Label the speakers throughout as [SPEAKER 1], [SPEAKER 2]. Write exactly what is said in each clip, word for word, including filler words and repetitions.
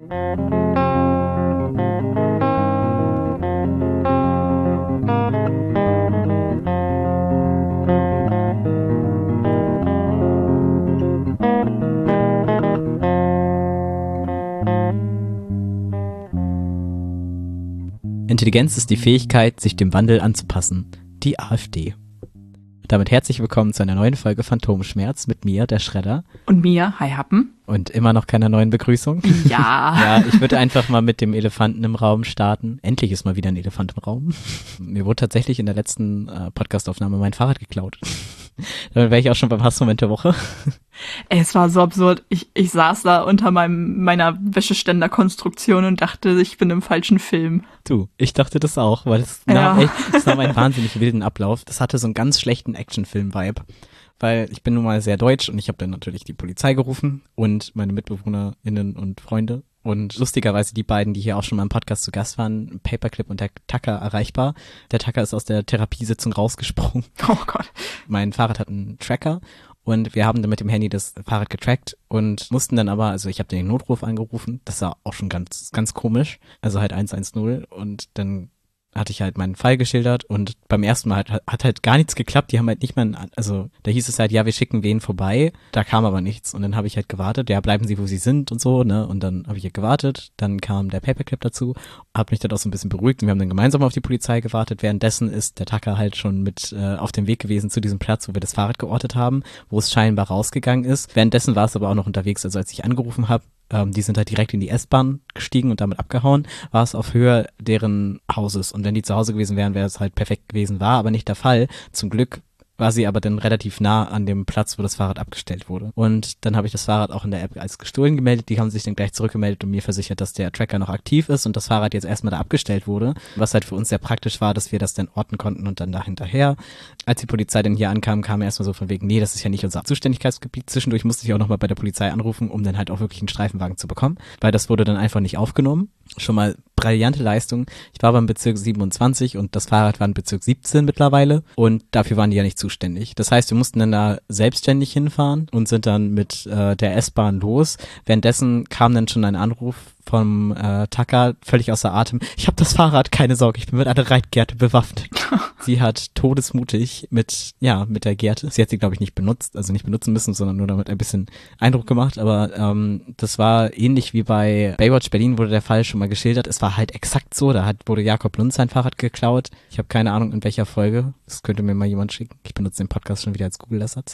[SPEAKER 1] Intelligenz ist die Fähigkeit, sich dem Wandel anzupassen. Die AfD. Damit herzlich willkommen zu einer neuen Folge Phantomschmerz mit mir, der Schredder.
[SPEAKER 2] Und mir, Hi Happen.
[SPEAKER 1] Und immer noch keiner neuen Begrüßung.
[SPEAKER 2] Ja.
[SPEAKER 1] Ja, ich würde einfach mal mit dem Elefanten im Raum starten. Endlich ist mal wieder ein Elefant im Raum. Mir wurde tatsächlich in der letzten äh, Podcastaufnahme mein Fahrrad geklaut. Damit wäre ich auch schon beim Hassmoment der Woche.
[SPEAKER 2] Es war so absurd. Ich, ich saß da unter meinem meiner Wäscheständerkonstruktion und dachte, ich bin im falschen Film.
[SPEAKER 1] Du, ich dachte das auch, weil es
[SPEAKER 2] ja.
[SPEAKER 1] nahm echt, es nahm einen wahnsinnig wilden Ablauf. Das hatte so einen ganz schlechten Actionfilm-Vibe. Weil ich bin nun mal sehr deutsch und ich habe dann natürlich die Polizei gerufen und meine MitbewohnerInnen und Freunde. Und lustigerweise die beiden, die hier auch schon mal im Podcast zu Gast waren, Paperclip und der Tacker, erreichbar. Der Tacker ist aus der Therapiesitzung rausgesprungen.
[SPEAKER 2] Oh Gott.
[SPEAKER 1] Mein Fahrrad hat einen Tracker und wir haben dann mit dem Handy das Fahrrad getrackt und mussten dann aber, also ich habe den Notruf angerufen, das war auch schon ganz, ganz komisch, also halt eins eins null und dann hatte ich halt meinen Fall geschildert und beim ersten Mal hat, hat halt gar nichts geklappt, die haben halt nicht mal, also da hieß es halt, ja, wir schicken wen vorbei, da kam aber nichts und dann habe ich halt gewartet, ja, bleiben Sie, wo Sie sind und so, ne, und dann habe ich halt gewartet, dann kam der Paperclip dazu, habe mich dann auch so ein bisschen beruhigt und wir haben dann gemeinsam auf die Polizei gewartet, währenddessen ist der Tacker halt schon mit äh, auf dem Weg gewesen zu diesem Platz, wo wir das Fahrrad geortet haben, wo es scheinbar rausgegangen ist, währenddessen war es aber auch noch unterwegs, also als ich angerufen habe, Ähm, die sind halt direkt in die S-Bahn gestiegen und damit abgehauen, war es auf Höhe deren Hauses. Und wenn die zu Hause gewesen wären, wäre es halt perfekt gewesen. War aber nicht der Fall. Zum Glück war sie aber dann relativ nah an dem Platz, wo das Fahrrad abgestellt wurde. Und dann habe ich das Fahrrad auch in der App als gestohlen gemeldet. Die haben sich dann gleich zurückgemeldet und mir versichert, dass der Tracker noch aktiv ist und das Fahrrad jetzt erstmal da abgestellt wurde. Was halt für uns sehr praktisch war, dass wir das dann orten konnten und dann da hinterher. Als die Polizei dann hier ankam, kam er erstmal so von wegen, nee, das ist ja nicht unser Zuständigkeitsgebiet. Zwischendurch musste ich auch nochmal bei der Polizei anrufen, um dann halt auch wirklich einen Streifenwagen zu bekommen, weil das wurde dann einfach nicht aufgenommen. Schon mal brillante Leistung. Ich war beim Bezirk siebenundzwanzig und das Fahrrad war in Bezirk siebzehn mittlerweile und dafür waren die ja nicht zuständig. Das heißt, wir mussten dann da selbstständig hinfahren und sind dann mit äh, der S-Bahn los. Währenddessen kam dann schon ein Anruf vom äh, Tacker, völlig außer Atem. Ich habe das Fahrrad, keine Sorge, ich bin mit einer Reitgerte bewaffnet. Sie hat todesmutig mit, ja, mit der Gerte, sie hat sie, glaube ich, nicht benutzt, also nicht benutzen müssen, sondern nur damit ein bisschen Eindruck gemacht, aber ähm, das war ähnlich wie bei Baywatch Berlin, wurde der Fall schon mal geschildert. Es war halt exakt so, da hat wurde Jakob Lund sein Fahrrad geklaut. Ich habe keine Ahnung, in welcher Folge. Das könnte mir mal jemand schicken. Ich benutze den Podcast schon wieder als Google-Ersatz.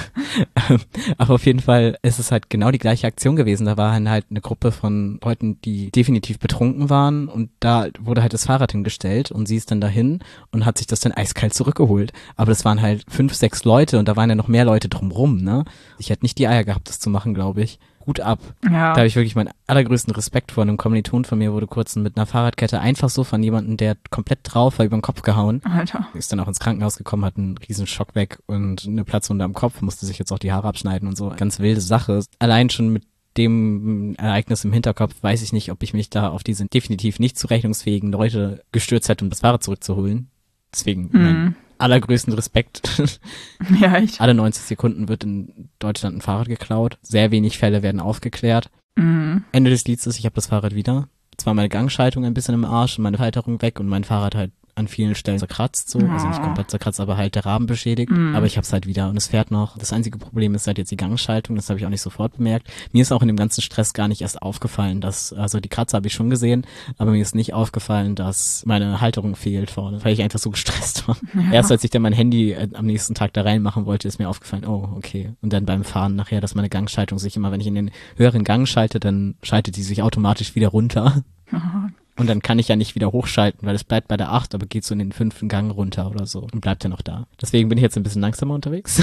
[SPEAKER 1] Aber auf jeden Fall ist es halt genau die gleiche Aktion gewesen. Da war halt eine Gruppe von Leuten, die definitiv betrunken waren und da wurde halt das Fahrrad hingestellt und sie ist dann dahin und hat sich das dann eiskalt zurückgeholt. Aber das waren halt fünf, sechs Leute und da waren ja noch mehr Leute drumrum, ne? Ich hätte nicht die Eier gehabt, das zu machen, glaube ich. Gut ab.
[SPEAKER 2] Ja.
[SPEAKER 1] Da habe ich wirklich meinen allergrößten Respekt vor. Einem Kommiliton von mir wurde kurz mit einer Fahrradkette einfach so von jemandem, der komplett drauf war, über den Kopf gehauen.
[SPEAKER 2] Alter.
[SPEAKER 1] Ist dann auch ins Krankenhaus gekommen, hat einen riesen Schock weg und eine Platzwunde am Kopf, musste sich jetzt auch die Haare abschneiden und so. Ganz wilde Sache. Allein schon mit dem Ereignis im Hinterkopf weiß ich nicht, ob ich mich da auf diese definitiv nicht zurechnungsfähigen Leute gestürzt hätte, um das Fahrrad zurückzuholen. Deswegen
[SPEAKER 2] hm.
[SPEAKER 1] mein allergrößten Respekt.
[SPEAKER 2] Ja, echt.
[SPEAKER 1] Alle neunzig Sekunden wird in Deutschland ein Fahrrad geklaut. Sehr wenig Fälle werden aufgeklärt.
[SPEAKER 2] Mhm.
[SPEAKER 1] Ende des Lieds ist, ich habe das Fahrrad wieder. Zwar meine Gangschaltung ein bisschen im Arsch und meine Halterung weg und mein Fahrrad halt an vielen Stellen zerkratzt, so, also nicht komplett zerkratzt, aber halt der Rahmen beschädigt,
[SPEAKER 2] mm.
[SPEAKER 1] aber ich hab's halt wieder und es fährt noch. Das einzige Problem ist halt jetzt die Gangschaltung, das habe ich auch nicht sofort bemerkt. Mir ist auch in dem ganzen Stress gar nicht erst aufgefallen, dass, also die Kratzer habe ich schon gesehen, aber mir ist nicht aufgefallen, dass meine Halterung fehlt vorne, weil ich einfach so gestresst war. Ja. Erst als ich dann mein Handy äh, am nächsten Tag da reinmachen wollte, ist mir aufgefallen, oh, okay. Und dann beim Fahren nachher, dass meine Gangschaltung sich immer, wenn ich in den höheren Gang schalte, dann schaltet die sich automatisch wieder runter. Und dann kann ich ja nicht wieder hochschalten, weil es bleibt bei der acht, aber geht so in den fünften Gang runter oder so und bleibt ja noch da. Deswegen bin ich jetzt ein bisschen langsamer unterwegs.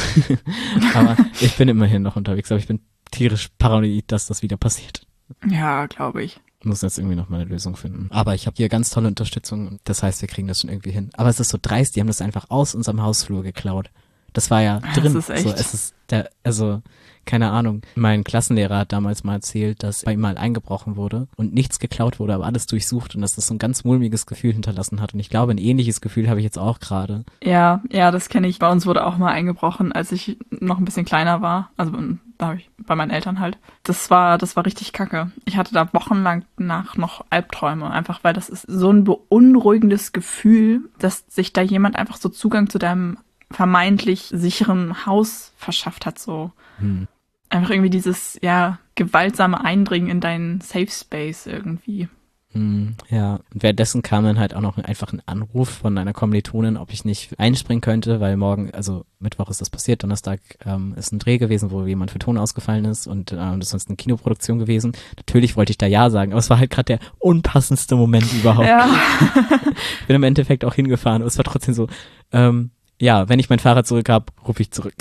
[SPEAKER 1] Aber ich bin immerhin noch unterwegs, aber ich bin tierisch paranoid, dass das wieder passiert.
[SPEAKER 2] Ja, glaube ich.
[SPEAKER 1] Ich muss jetzt irgendwie noch mal eine Lösung finden. Aber ich habe hier ganz tolle Unterstützung. Das heißt, wir kriegen das schon irgendwie hin. Aber es ist so dreist, die haben das einfach aus unserem Hausflur geklaut. Das war ja drin.
[SPEAKER 2] Das ist echt.
[SPEAKER 1] So, es ist der, also, keine Ahnung. Mein Klassenlehrer hat damals mal erzählt, dass bei ihm mal eingebrochen wurde und nichts geklaut wurde, aber alles durchsucht und dass das so ein ganz mulmiges Gefühl hinterlassen hat. Und ich glaube, ein ähnliches Gefühl habe ich jetzt auch gerade.
[SPEAKER 2] Ja, ja, das kenne ich. Bei uns wurde auch mal eingebrochen, als ich noch ein bisschen kleiner war. Also Da habe ich bei meinen Eltern halt. Das war, das war richtig kacke. Ich hatte da wochenlang nach noch Albträume, einfach weil das ist so ein beunruhigendes Gefühl, dass sich da jemand einfach so Zugang zu deinem vermeintlich sicheren Haus verschafft hat, so. Hm. Einfach irgendwie dieses, ja, gewaltsame Eindringen in deinen Safe Space irgendwie.
[SPEAKER 1] Hm, ja, und währenddessen kam dann halt auch noch einfach ein Anruf von einer Kommilitonin, ob ich nicht einspringen könnte, weil morgen, also Mittwoch ist das passiert, Donnerstag ähm, ist ein Dreh gewesen, wo jemand für Ton ausgefallen ist und ähm, das ist sonst eine Kinoproduktion gewesen. Natürlich wollte ich da ja sagen, aber es war halt gerade der unpassendste Moment überhaupt.
[SPEAKER 2] Ja.
[SPEAKER 1] Ich bin im Endeffekt auch hingefahren, aber es war trotzdem so, ähm, ja, wenn ich mein Fahrrad zurück habe, rufe ich zurück.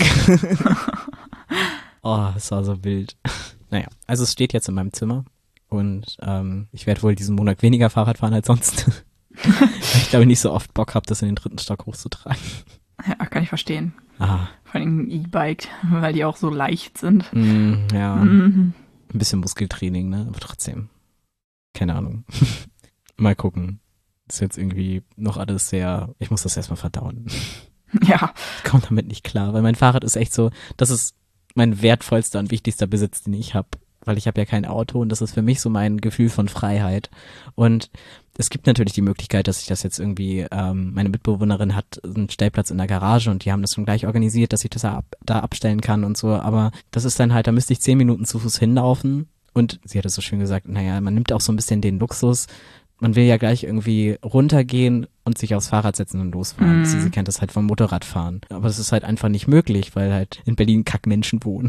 [SPEAKER 1] Oh, es war so wild. Naja, also es steht jetzt in meinem Zimmer. Und ähm, ich werde wohl diesen Monat weniger Fahrrad fahren als sonst. Weil ich glaube nicht so oft Bock habe, das in den dritten Stock hochzutragen.
[SPEAKER 2] Ja, kann ich verstehen.
[SPEAKER 1] Ah.
[SPEAKER 2] Vor allem ein E-Bike, weil die auch so leicht sind.
[SPEAKER 1] Mm, ja,
[SPEAKER 2] mhm.
[SPEAKER 1] Ein bisschen Muskeltraining, ne? Aber trotzdem. Keine Ahnung. Mal gucken. Ist jetzt irgendwie noch alles sehr, ich muss das erstmal verdauen.
[SPEAKER 2] Ja.
[SPEAKER 1] Ich komme damit nicht klar, weil mein Fahrrad ist echt so, das ist mein wertvollster und wichtigster Besitz, den ich habe. Weil ich habe ja kein Auto und das ist für mich so mein Gefühl von Freiheit. Und es gibt natürlich die Möglichkeit, dass ich das jetzt irgendwie, ähm, meine Mitbewohnerin hat einen Stellplatz in der Garage und die haben das schon gleich organisiert, dass ich das da, ab, da abstellen kann und so. Aber das ist dann halt, da müsste ich zehn Minuten zu Fuß hinlaufen. Und sie hatte so schön gesagt, naja, man nimmt auch so ein bisschen den Luxus. Man will ja gleich irgendwie runtergehen und sich aufs Fahrrad setzen und losfahren. Mm. Sie, sie kennt das halt vom Motorradfahren. Aber das ist halt einfach nicht möglich, weil halt in Berlin Kackmenschen wohnen.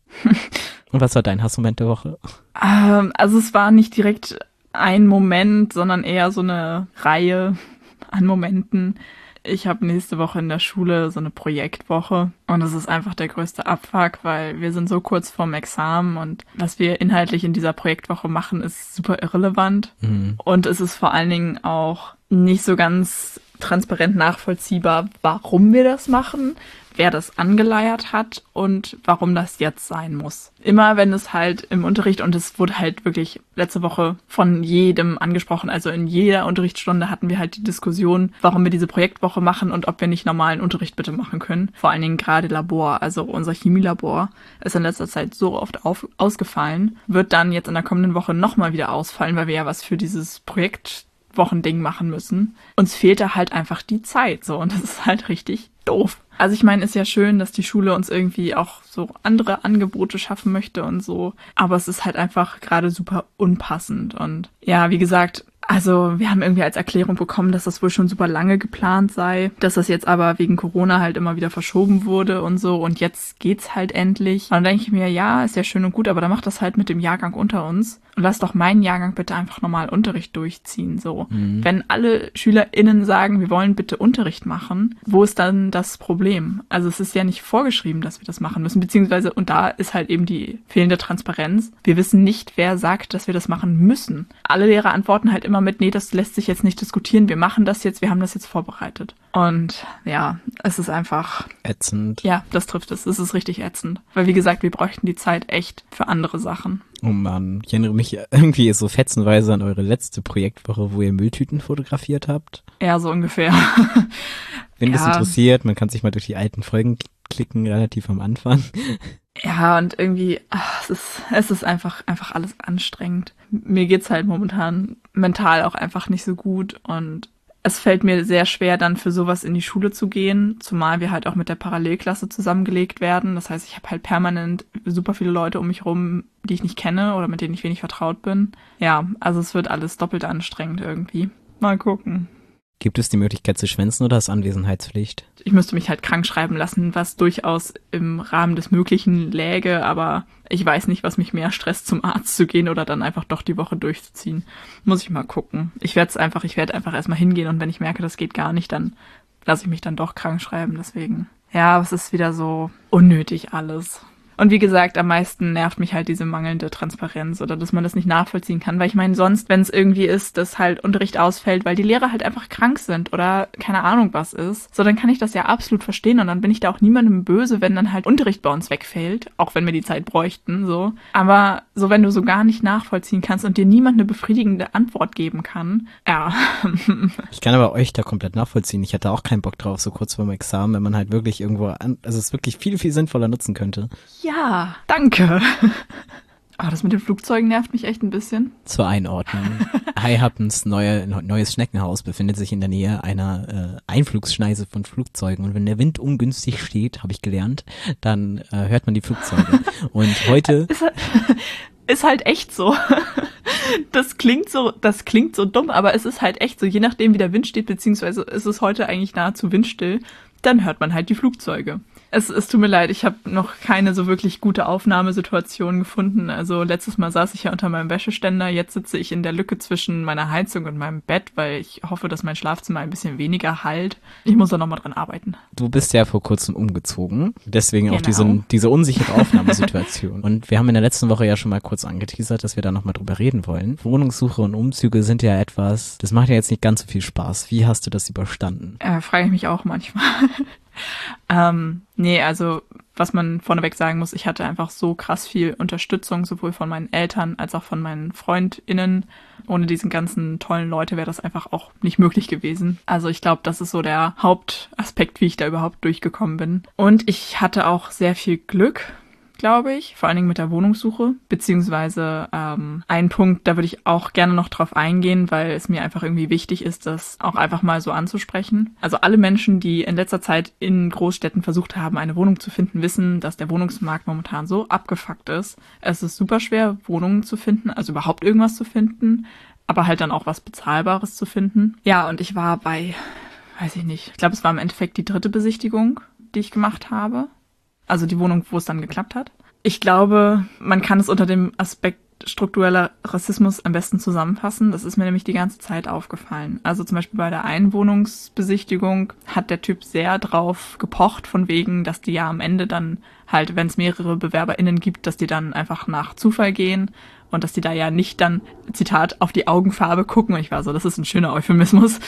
[SPEAKER 1] Und was war dein Hassmoment der Woche?
[SPEAKER 2] Ähm, also es war nicht direkt ein Moment, sondern eher so eine Reihe an Momenten. Ich habe nächste Woche in der Schule so eine Projektwoche und das ist einfach der größte Abfuck, weil wir sind so kurz vorm Examen und was wir inhaltlich in dieser Projektwoche machen, ist super irrelevant. Mhm. Und es ist vor allen Dingen auch nicht so ganz transparent nachvollziehbar, warum wir das machen, wer das angeleiert hat und warum das jetzt sein muss. Immer wenn es halt im Unterricht, und es wurde halt wirklich letzte Woche von jedem angesprochen, also in jeder Unterrichtsstunde hatten wir halt die Diskussion, warum wir diese Projektwoche machen und ob wir nicht normalen Unterricht bitte machen können. Vor allen Dingen gerade Labor, also unser Chemielabor ist in letzter Zeit so oft auf, ausgefallen, wird dann jetzt in der kommenden Woche nochmal wieder ausfallen, weil wir ja was für dieses Projekt Wochending machen müssen. Uns fehlt da halt einfach die Zeit, so, und das ist halt richtig doof. Also ich meine, ist ja schön, dass die Schule uns irgendwie auch so andere Angebote schaffen möchte und so, aber es ist halt einfach gerade super unpassend und ja, wie gesagt, also wir haben irgendwie als Erklärung bekommen, dass das wohl schon super lange geplant sei, dass das jetzt aber wegen Corona halt immer wieder verschoben wurde und so und jetzt geht's halt endlich. Und dann denke ich mir, ja, ist ja schön und gut, aber dann macht das halt mit dem Jahrgang unter uns und lass doch meinen Jahrgang bitte einfach normal Unterricht durchziehen, so. Mhm. Wenn alle SchülerInnen sagen, wir wollen bitte Unterricht machen, wo ist dann das Problem? Also es ist ja nicht vorgeschrieben, dass wir das machen müssen, beziehungsweise, und da ist halt eben die fehlende Transparenz. Wir wissen nicht, wer sagt, dass wir das machen müssen. Alle Lehrer antworten halt immer mit, nee, das lässt sich jetzt nicht diskutieren, wir machen das jetzt, wir haben das jetzt vorbereitet. Und ja, es ist einfach
[SPEAKER 1] ätzend.
[SPEAKER 2] Ja, das trifft es. Es ist richtig ätzend. Weil wie gesagt, wir bräuchten die Zeit echt für andere Sachen.
[SPEAKER 1] Oh Mann, ich erinnere mich irgendwie so fetzenweise an eure letzte Projektwoche, wo ihr Mülltüten fotografiert habt.
[SPEAKER 2] Ja, so ungefähr.
[SPEAKER 1] Wenn das ja interessiert, man kann sich mal durch die alten Folgen klicken, relativ am Anfang.
[SPEAKER 2] Ja, und irgendwie, ach, es ist, es ist einfach, einfach alles anstrengend. Mir geht's halt momentan mental auch einfach nicht so gut und es fällt mir sehr schwer, dann für sowas in die Schule zu gehen, zumal wir halt auch mit der Parallelklasse zusammengelegt werden. Das heißt, ich habe halt permanent super viele Leute um mich rum, die ich nicht kenne oder mit denen ich wenig vertraut bin. Ja, also es wird alles doppelt anstrengend irgendwie. Mal gucken.
[SPEAKER 1] Gibt es die Möglichkeit zu schwänzen oder ist Anwesenheitspflicht?
[SPEAKER 2] Ich müsste mich halt krank schreiben lassen, was durchaus im Rahmen des Möglichen läge, aber ich weiß nicht, was mich mehr stresst, zum Arzt zu gehen oder dann einfach doch die Woche durchzuziehen. Muss ich mal gucken. Ich werde es einfach, ich werde einfach erstmal hingehen und wenn ich merke, das geht gar nicht, dann lasse ich mich dann doch krank schreiben, deswegen. Ja, es ist wieder so unnötig alles. Und wie gesagt, am meisten nervt mich halt diese mangelnde Transparenz oder dass man das nicht nachvollziehen kann. Weil ich meine, sonst, wenn es irgendwie ist, dass halt Unterricht ausfällt, weil die Lehrer halt einfach krank sind oder keine Ahnung was ist, so dann kann ich das ja absolut verstehen und dann bin ich da auch niemandem böse, wenn dann halt Unterricht bei uns wegfällt, auch wenn wir die Zeit bräuchten, so. Aber so, wenn du so gar nicht nachvollziehen kannst und dir niemand eine befriedigende Antwort geben kann, ja.
[SPEAKER 1] Ich kann aber euch da komplett nachvollziehen. Ich hatte auch keinen Bock drauf, so kurz vor dem Examen, wenn man halt wirklich irgendwo, an, also es wirklich viel, viel sinnvoller nutzen könnte.
[SPEAKER 2] Ja. Ja, danke. Aber das mit den Flugzeugen nervt mich echt ein bisschen.
[SPEAKER 1] Zur Einordnung. High Happens neue, neues Schneckenhaus befindet sich in der Nähe einer äh, Einflugsschneise von Flugzeugen. Und wenn der Wind ungünstig steht, habe ich gelernt, dann äh, hört man die Flugzeuge. Und heute...
[SPEAKER 2] Ist, ist halt echt so. Das klingt so, das klingt so dumm, aber es ist halt echt so. Je nachdem, wie der Wind steht, beziehungsweise ist es heute eigentlich nahezu windstill, dann hört man halt die Flugzeuge. Es, es tut mir leid, ich habe noch keine so wirklich gute Aufnahmesituation gefunden. Also letztes Mal saß ich ja unter meinem Wäscheständer, jetzt sitze ich in der Lücke zwischen meiner Heizung und meinem Bett, weil ich hoffe, dass mein Schlafzimmer ein bisschen weniger hallt. Ich muss da nochmal dran arbeiten.
[SPEAKER 1] Du bist ja vor kurzem umgezogen, deswegen auch
[SPEAKER 2] Genau.
[SPEAKER 1] diese, diese unsichere Aufnahmesituation. Und wir haben in der letzten Woche ja schon mal kurz angeteasert, dass wir da nochmal drüber reden wollen. Wohnungssuche und Umzüge sind ja etwas, das macht ja jetzt nicht ganz so viel Spaß. Wie hast du das überstanden?
[SPEAKER 2] Äh, frage ich mich auch manchmal. ähm, nee, also was man vorneweg sagen muss, ich hatte einfach so krass viel Unterstützung, sowohl von meinen Eltern als auch von meinen FreundInnen. Ohne diesen ganzen tollen Leute wäre das einfach auch nicht möglich gewesen. Also ich glaube, das ist so der Hauptaspekt, wie ich da überhaupt durchgekommen bin. Und ich hatte auch sehr viel Glück, glaube ich, vor allen Dingen mit der Wohnungssuche, beziehungsweise ähm, ein Punkt, da würde ich auch gerne noch drauf eingehen, weil es mir einfach irgendwie wichtig ist, das auch einfach mal so anzusprechen. Also alle Menschen, die in letzter Zeit in Großstädten versucht haben, eine Wohnung zu finden, wissen, dass der Wohnungsmarkt momentan so abgefuckt ist. Es ist super schwer, Wohnungen zu finden, also überhaupt irgendwas zu finden, aber halt dann auch was Bezahlbares zu finden. Ja, und ich war bei, weiß ich nicht, ich glaube, es war im Endeffekt die dritte Besichtigung, die ich gemacht habe. Also die Wohnung, wo es dann geklappt hat. Ich glaube, man kann es unter dem Aspekt struktureller Rassismus am besten zusammenfassen. Das ist mir nämlich die ganze Zeit aufgefallen. Also zum Beispiel bei der Einwohnungsbesichtigung hat der Typ sehr drauf gepocht, von wegen, dass die ja am Ende dann halt, wenn es mehrere BewerberInnen gibt, dass die dann einfach nach Zufall gehen und dass die da ja nicht dann, Zitat, auf die Augenfarbe gucken. Und ich war so, das ist ein schöner Euphemismus.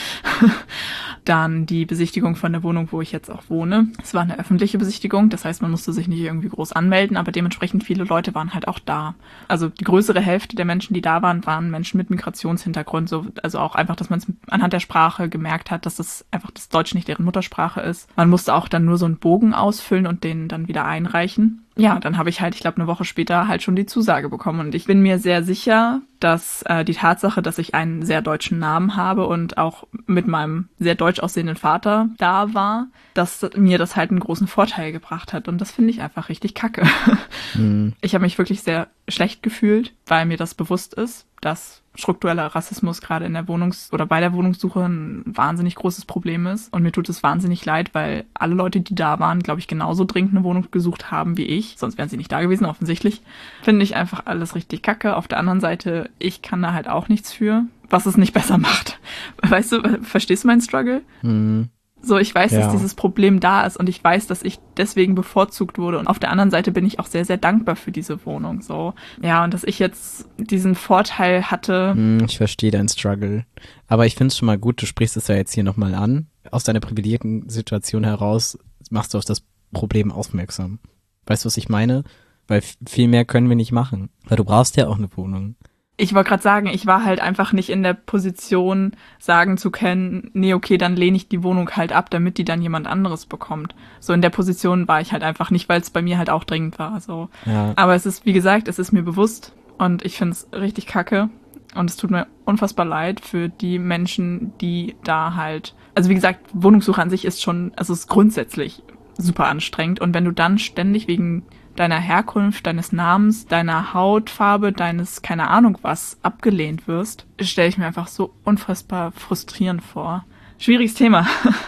[SPEAKER 2] Dann die Besichtigung von der Wohnung, wo ich jetzt auch wohne. Es war eine öffentliche Besichtigung, das heißt, man musste sich nicht irgendwie groß anmelden, aber dementsprechend viele Leute waren halt auch da. Also die größere Hälfte der Menschen, die da waren, waren Menschen mit Migrationshintergrund. So, also auch einfach, dass man es anhand der Sprache gemerkt hat, dass das einfach das Deutsch nicht deren Muttersprache ist. Man musste auch dann nur so einen Bogen ausfüllen und den dann wieder einreichen. Ja, dann habe ich halt, ich glaube, eine Woche später halt schon die Zusage bekommen. Und ich bin mir sehr sicher, dass äh, die Tatsache, dass ich einen sehr deutschen Namen habe und auch mit meinem sehr deutsch aussehenden Vater da war, dass mir das halt einen großen Vorteil gebracht hat. Und das finde ich einfach richtig kacke. Mhm. Ich habe mich wirklich sehr schlecht gefühlt, weil mir das bewusst ist, dass struktureller Rassismus gerade in der Wohnungs- oder bei der Wohnungssuche ein wahnsinnig großes Problem ist. Und mir tut es wahnsinnig leid, weil alle Leute, die da waren, glaube ich, genauso dringend eine Wohnung gesucht haben wie ich. Sonst wären sie nicht da gewesen, offensichtlich. Finde ich einfach alles richtig kacke. Auf der anderen Seite, ich kann da halt auch nichts für, was es nicht besser macht. Weißt du, verstehst du meinen Struggle?
[SPEAKER 1] Mhm.
[SPEAKER 2] So, ich weiß,
[SPEAKER 1] Ja.
[SPEAKER 2] dass dieses Problem da ist und ich weiß, dass ich deswegen bevorzugt wurde. Und auf der anderen Seite bin ich auch sehr, sehr dankbar für diese Wohnung. So, ja, und dass ich jetzt diesen Vorteil hatte.
[SPEAKER 1] Hm, ich verstehe deinen Struggle. Aber ich finde es schon mal gut, du sprichst es ja jetzt hier nochmal an. Aus deiner privilegierten Situation heraus machst du auf das Problem aufmerksam. Weißt du, was ich meine? Weil f- viel mehr können wir nicht machen. Weil du brauchst ja auch eine Wohnung.
[SPEAKER 2] Ich wollte gerade sagen, ich war halt einfach nicht in der Position, sagen zu können, nee, okay, dann lehne ich die Wohnung halt ab, damit die dann jemand anderes bekommt. So in der Position war ich halt einfach nicht, weil es bei mir halt auch dringend war. So.
[SPEAKER 1] Ja.
[SPEAKER 2] Aber es ist, wie gesagt, es ist mir bewusst und ich finde es richtig kacke. Und es tut mir unfassbar leid für die Menschen, die da halt, also wie gesagt, Wohnungssuche an sich ist schon, also es ist grundsätzlich super anstrengend. Und wenn du dann ständig wegen deiner Herkunft, deines Namens, deiner Hautfarbe, deines, keine Ahnung was, abgelehnt wirst, stelle ich mir einfach so unfassbar frustrierend vor. Schwieriges Thema.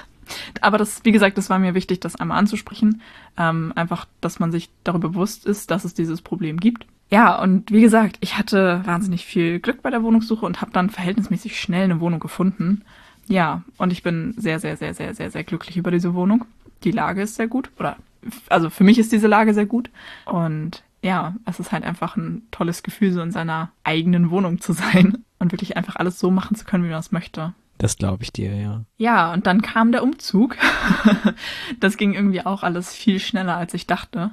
[SPEAKER 2] Aber das, wie gesagt, das war mir wichtig, das einmal anzusprechen. Ähm, einfach, dass man sich darüber bewusst ist, dass es dieses Problem gibt. Ja, und wie gesagt, ich hatte wahnsinnig viel Glück bei der Wohnungssuche und habe dann verhältnismäßig schnell eine Wohnung gefunden. Ja, und ich bin sehr, sehr, sehr, sehr, sehr, sehr glücklich über diese Wohnung. Die Lage ist sehr gut, oder also für mich ist diese Lage sehr gut. Und ja, es ist halt einfach ein tolles Gefühl, so in seiner eigenen Wohnung zu sein und wirklich einfach alles so machen zu können, wie man es möchte.
[SPEAKER 1] Das glaube ich dir, ja.
[SPEAKER 2] Ja, und dann kam der Umzug. Das ging irgendwie auch alles viel schneller, als ich dachte.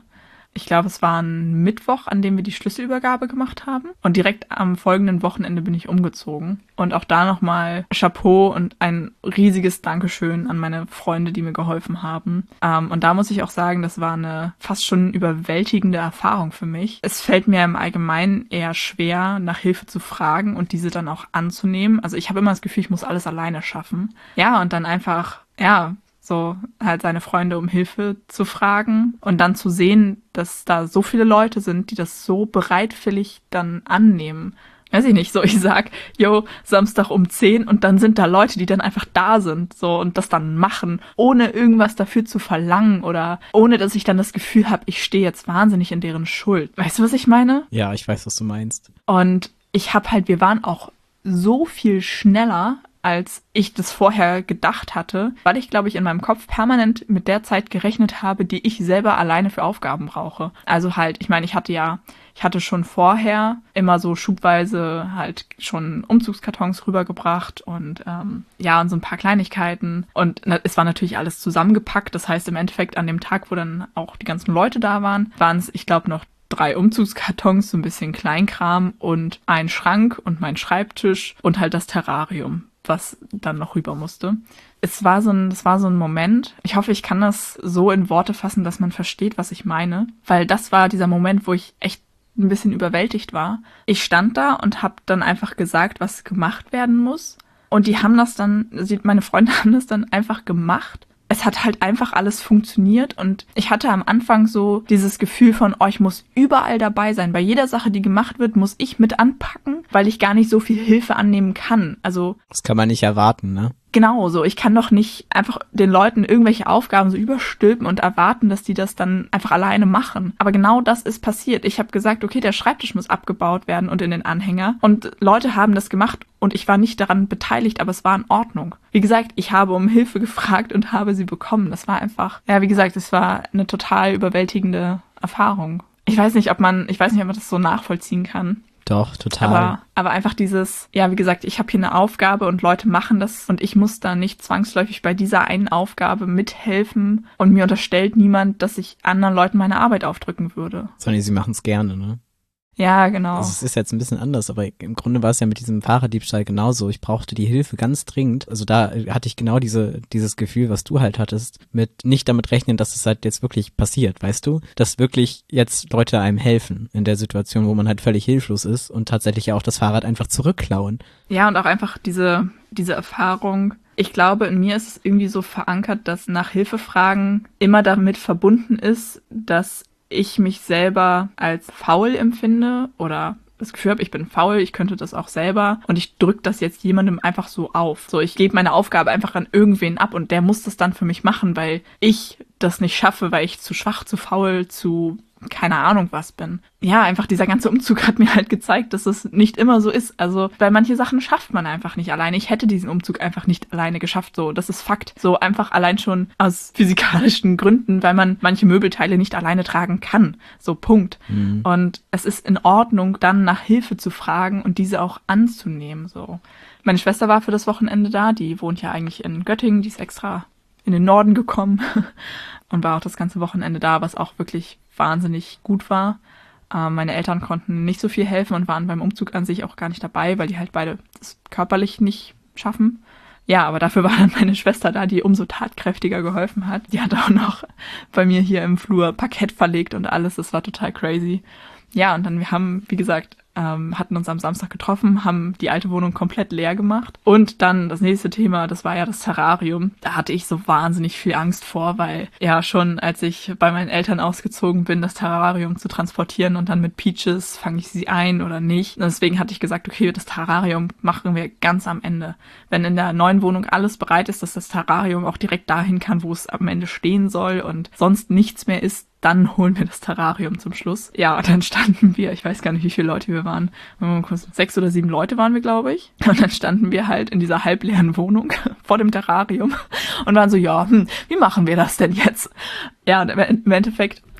[SPEAKER 2] Ich glaube, es war ein Mittwoch, an dem wir die Schlüsselübergabe gemacht haben. Und direkt am folgenden Wochenende bin ich umgezogen. Und auch da nochmal Chapeau und ein riesiges Dankeschön an meine Freunde, die mir geholfen haben. Ähm, und da muss ich auch sagen, das war eine fast schon überwältigende Erfahrung für mich. Es fällt mir im Allgemeinen eher schwer, nach Hilfe zu fragen und diese dann auch anzunehmen. Also ich habe immer das Gefühl, ich muss alles alleine schaffen. Ja, und dann einfach, ja, so halt seine Freunde um Hilfe zu fragen und dann zu sehen, dass da so viele Leute sind, die das so bereitwillig dann annehmen. Weiß ich nicht, so ich sag, yo, Samstag um zehn und dann sind da Leute, die dann einfach da sind, so und das dann machen, ohne irgendwas dafür zu verlangen oder ohne, dass ich dann das Gefühl habe, ich stehe jetzt wahnsinnig in deren Schuld. Weißt du, was ich meine?
[SPEAKER 1] Ja, ich weiß, was du meinst.
[SPEAKER 2] Und ich hab halt, wir waren auch so viel schneller, als ich das vorher gedacht hatte, weil ich, glaube ich, in meinem Kopf permanent mit der Zeit gerechnet habe, die ich selber alleine für Aufgaben brauche. Also halt, ich meine, ich hatte ja, ich hatte schon vorher immer so schubweise halt schon Umzugskartons rübergebracht und ähm, ja, und so ein paar Kleinigkeiten. Und na, es war natürlich alles zusammengepackt. Das heißt, im Endeffekt an dem Tag, wo dann auch die ganzen Leute da waren, waren es, ich glaube, noch drei Umzugskartons, so ein bisschen Kleinkram und ein Schrank und mein Schreibtisch und halt das Terrarium, was dann noch rüber musste. Es war so ein, es war so ein Moment. Ich hoffe, ich kann das so in Worte fassen, dass man versteht, was ich meine. Weil das war dieser Moment, wo ich echt ein bisschen überwältigt war. Ich stand da und habe dann einfach gesagt, was gemacht werden muss. Und die haben das dann, meine Freunde haben das dann einfach gemacht. Es hat halt einfach alles funktioniert und ich hatte am Anfang so dieses Gefühl von, oh, ich muss überall dabei sein. Bei jeder Sache, die gemacht wird, muss ich mit anpacken, weil ich gar nicht so viel Hilfe annehmen kann. Also
[SPEAKER 1] das kann man nicht erwarten, ne?
[SPEAKER 2] Genau so. Ich kann doch nicht einfach den Leuten irgendwelche Aufgaben so überstülpen und erwarten, dass die das dann einfach alleine machen. Aber genau das ist passiert. Ich habe gesagt, okay, der Schreibtisch muss abgebaut werden und in den Anhänger. Und Leute haben das gemacht und ich war nicht daran beteiligt, aber es war in Ordnung. Wie gesagt, ich habe um Hilfe gefragt und habe sie bekommen. Das war einfach, ja, wie gesagt, es war eine total überwältigende Erfahrung. Ich weiß nicht, ob man, ich weiß nicht, ob man das so nachvollziehen kann.
[SPEAKER 1] Doch, total.
[SPEAKER 2] Aber, aber einfach dieses, ja, wie gesagt, ich habe hier eine Aufgabe und Leute machen das und ich muss da nicht zwangsläufig bei dieser einen Aufgabe mithelfen und mir unterstellt niemand, dass ich anderen Leuten meine Arbeit aufdrücken würde.
[SPEAKER 1] Sondern sie machen es gerne, ne?
[SPEAKER 2] Ja, genau.
[SPEAKER 1] Also es ist jetzt ein bisschen anders, aber im Grunde war es ja mit diesem Fahrraddiebstahl genauso. Ich brauchte die Hilfe ganz dringend. Also da hatte ich genau diese dieses Gefühl, was du halt hattest, mit nicht damit rechnen, dass es halt jetzt wirklich passiert, weißt du? Dass wirklich jetzt Leute einem helfen in der Situation, wo man halt völlig hilflos ist und tatsächlich ja auch das Fahrrad einfach zurückklauen.
[SPEAKER 2] Ja, und auch einfach diese diese Erfahrung. Ich glaube, in mir ist es irgendwie so verankert, dass nach Hilfe fragen immer damit verbunden ist, dass ich mich selber als faul empfinde oder das Gefühl habe, ich bin faul, ich könnte das auch selber und ich drücke das jetzt jemandem einfach so auf. So, ich gebe meine Aufgabe einfach an irgendwen ab und der muss das dann für mich machen, weil ich das nicht schaffe, weil ich zu schwach, zu faul, zu keine Ahnung was bin. Ja, einfach dieser ganze Umzug hat mir halt gezeigt, dass es nicht immer so ist. Also, weil manche Sachen schafft man einfach nicht alleine. Ich hätte diesen Umzug einfach nicht alleine geschafft. So, das ist Fakt. So einfach allein schon aus physikalischen Gründen, weil man manche Möbelteile nicht alleine tragen kann. So, Punkt. Mhm. Und es ist in Ordnung, dann nach Hilfe zu fragen und diese auch anzunehmen. So. Meine Schwester war für das Wochenende da. Die wohnt ja eigentlich in Göttingen. Die ist extra in den Norden gekommen und war auch das ganze Wochenende da, was auch wirklich wahnsinnig gut war. Ähm, meine Eltern konnten nicht so viel helfen und waren beim Umzug an sich auch gar nicht dabei, weil die halt beide das körperlich nicht schaffen. Ja, aber dafür war dann meine Schwester da, die umso tatkräftiger geholfen hat. Die hat auch noch bei mir hier im Flur Parkett verlegt und alles. Das war total crazy. Ja, und dann wir haben, wie gesagt, ähm, hatten uns am Samstag getroffen, haben die alte Wohnung komplett leer gemacht. Und dann das nächste Thema, das war ja das Terrarium. Da hatte ich so wahnsinnig viel Angst vor, weil ja schon als ich bei meinen Eltern ausgezogen bin, das Terrarium zu transportieren und dann mit Peaches, fange ich sie ein oder nicht. Und deswegen hatte ich gesagt, okay, das Terrarium machen wir ganz am Ende. Wenn in der neuen Wohnung alles bereit ist, dass das Terrarium auch direkt dahin kann, wo es am Ende stehen soll und sonst nichts mehr ist, dann holen wir das Terrarium zum Schluss. Ja, und dann standen wir, ich weiß gar nicht, wie viele Leute wir waren, sechs oder sieben Leute waren wir, glaube ich. Und dann standen wir halt in dieser halbleeren Wohnung vor dem Terrarium und waren so, ja, hm, wie machen wir das denn jetzt? Ja, und im Endeffekt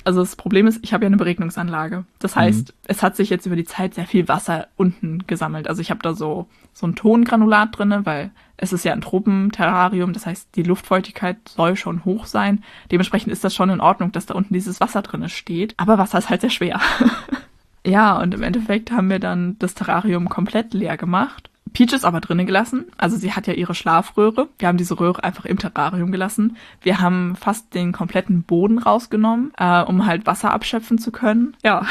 [SPEAKER 2] Also das Problem ist, ich habe ja eine Beregnungsanlage. Das heißt, mhm. es hat sich jetzt über die Zeit sehr viel Wasser unten gesammelt. Also ich habe da so so ein Tongranulat drinne, weil es ist ja ein Tropenterrarium. Das heißt, die Luftfeuchtigkeit soll schon hoch sein. Dementsprechend ist das schon in Ordnung, dass da unten dieses Wasser drinne steht. Aber Wasser ist halt sehr schwer. Ja, und im Endeffekt haben wir dann das Terrarium komplett leer gemacht. Peach ist aber drinnen gelassen, also sie hat ja ihre Schlafröhre. Wir haben diese Röhre einfach im Terrarium gelassen. Wir haben fast den kompletten Boden rausgenommen, äh, um halt Wasser abschöpfen zu können. Ja,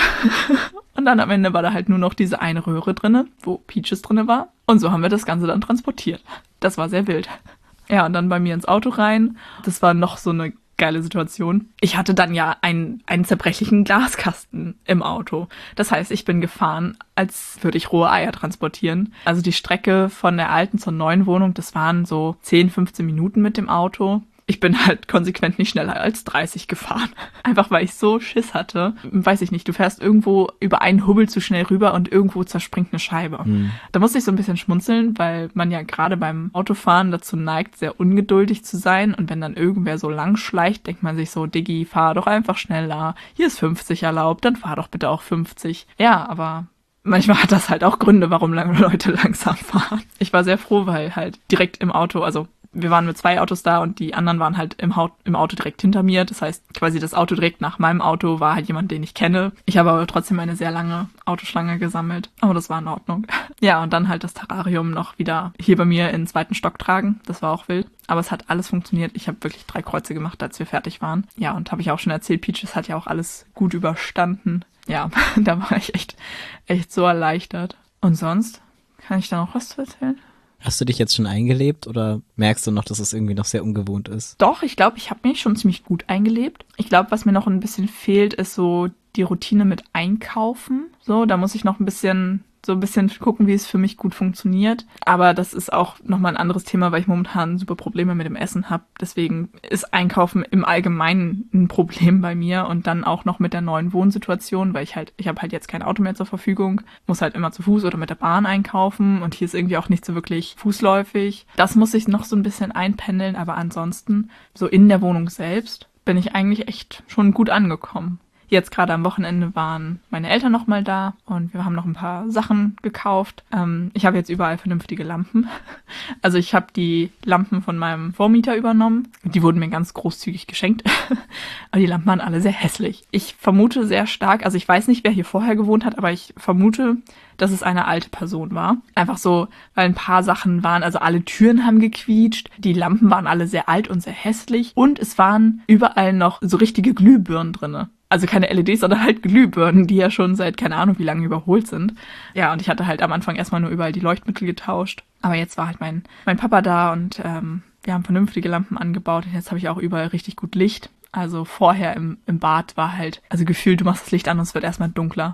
[SPEAKER 2] und dann am Ende war da halt nur noch diese eine Röhre drinne, wo Peaches drinne war. Und so haben wir das Ganze dann transportiert. Das war sehr wild. Ja, und dann bei mir ins Auto rein. Das war noch so eine geile Situation. Ich hatte dann ja einen, einen zerbrechlichen Glaskasten im Auto. Das heißt, ich bin gefahren, als würde ich rohe Eier transportieren. Also die Strecke von der alten zur neuen Wohnung, das waren so zehn, fünfzehn Minuten mit dem Auto. Ich bin halt konsequent nicht schneller als dreißig gefahren. Einfach weil ich so Schiss hatte. Weiß ich nicht, du fährst irgendwo über einen Hubbel zu schnell rüber und irgendwo zerspringt eine Scheibe. Mhm. Da musste ich so ein bisschen schmunzeln, weil man ja gerade beim Autofahren dazu neigt, sehr ungeduldig zu sein. Und wenn dann irgendwer so lang schleicht, denkt man sich so, Diggi, fahr doch einfach schneller. Hier ist fünfzig erlaubt, dann fahr doch bitte auch fünfzig. Ja, aber manchmal hat das halt auch Gründe, warum lange Leute langsam fahren. Ich war sehr froh, weil halt direkt im Auto, also wir waren mit zwei Autos da und die anderen waren halt im, Haut, im Auto direkt hinter mir. Das heißt, quasi das Auto direkt nach meinem Auto war halt jemand, den ich kenne. Ich habe aber trotzdem eine sehr lange Autoschlange gesammelt. Aber das war in Ordnung. Ja, und dann halt das Terrarium noch wieder hier bei mir in den zweiten Stock tragen. Das war auch wild. Aber es hat alles funktioniert. Ich habe wirklich drei Kreuze gemacht, als wir fertig waren. Ja, und habe ich auch schon erzählt, Peaches hat ja auch alles gut überstanden. Ja, da war ich echt, echt so erleichtert. Und sonst? Kann ich da noch was zu erzählen?
[SPEAKER 1] Hast du dich jetzt schon eingelebt oder merkst du noch, dass es irgendwie noch sehr ungewohnt ist?
[SPEAKER 2] Doch, ich glaube, ich habe mich schon ziemlich gut eingelebt. Ich glaube, was mir noch ein bisschen fehlt, ist so die Routine mit Einkaufen. So, da muss ich noch ein bisschen so ein bisschen gucken, wie es für mich gut funktioniert. Aber das ist auch nochmal ein anderes Thema, weil ich momentan super Probleme mit dem Essen habe. Deswegen ist Einkaufen im Allgemeinen ein Problem bei mir und dann auch noch mit der neuen Wohnsituation, weil ich halt, ich habe halt jetzt kein Auto mehr zur Verfügung, muss halt immer zu Fuß oder mit der Bahn einkaufen und hier ist irgendwie auch nicht so wirklich fußläufig. Das muss ich noch so ein bisschen einpendeln, aber ansonsten, so in der Wohnung selbst, bin ich eigentlich echt schon gut angekommen. Jetzt gerade am Wochenende waren meine Eltern noch mal da und wir haben noch ein paar Sachen gekauft. Ähm, ich habe jetzt überall vernünftige Lampen. Also ich habe die Lampen von meinem Vormieter übernommen. Die wurden mir ganz großzügig geschenkt. Aber die Lampen waren alle sehr hässlich. Ich vermute sehr stark, also ich weiß nicht, wer hier vorher gewohnt hat, aber ich vermute, dass es eine alte Person war. Einfach so, weil ein paar Sachen waren, also alle Türen haben gequietscht, die Lampen waren alle sehr alt und sehr hässlich und es waren überall noch so richtige Glühbirnen drinne. Also keine L E Ds, sondern halt Glühbirnen, die ja schon seit keine Ahnung wie lange überholt sind. Ja, und ich hatte halt am Anfang erstmal nur überall die Leuchtmittel getauscht. Aber jetzt war halt mein mein Papa da und ähm, wir haben vernünftige Lampen angebaut. Und jetzt habe ich auch überall richtig gut Licht. Also vorher im, im Bad war halt, also gefühlt, du machst das Licht an und es wird erstmal dunkler.